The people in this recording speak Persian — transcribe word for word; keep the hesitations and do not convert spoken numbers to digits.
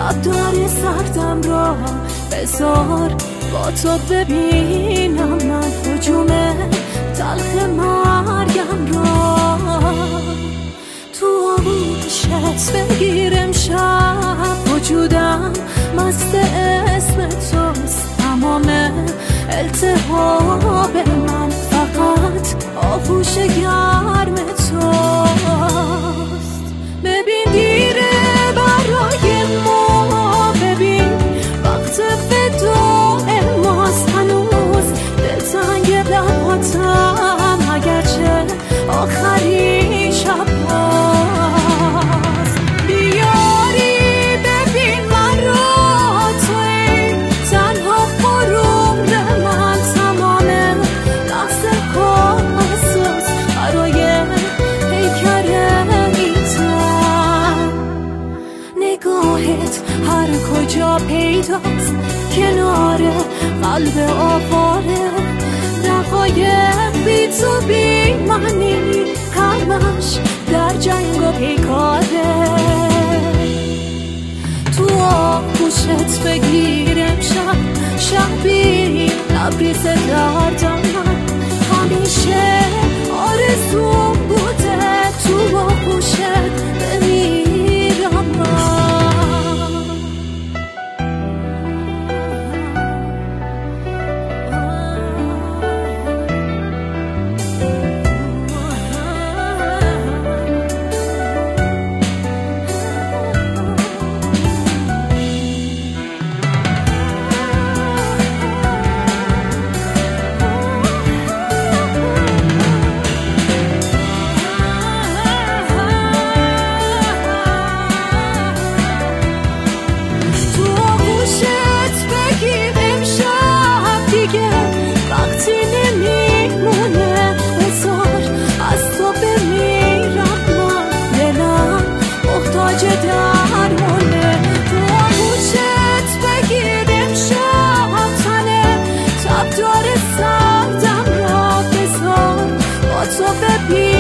تب داره سردم را بذار با تو ببینم من هجوم تلخ مرگم را تو آغوشت بگیرم شب وجودم مست اسم توست تمام التهاب من فقط آغوش گرم توست ببین دیره برای ما ببین وقت وداع ماست هنوز دلتنگ لباتم اگرچه آخرین شب هاست بیاری ببین من را توی تنها غرور من تمام لحظه ها اساس برای پیکر میتن نگاهت هر کجا پیداست کنار قلب آواره دقایق بی تو بی منی همش در جنگ و پیکاره تو آغوشت بگیرم شب شبی لبریز دردم من همیشه آرزوم بوده تو آغوشت بمیرم من وقتی نمیمونه بذار از تو بمیرم من دلم محتاج درمونه تو آغوشت بگیرم شب تنه تب داره سردم را بذار با تو ببین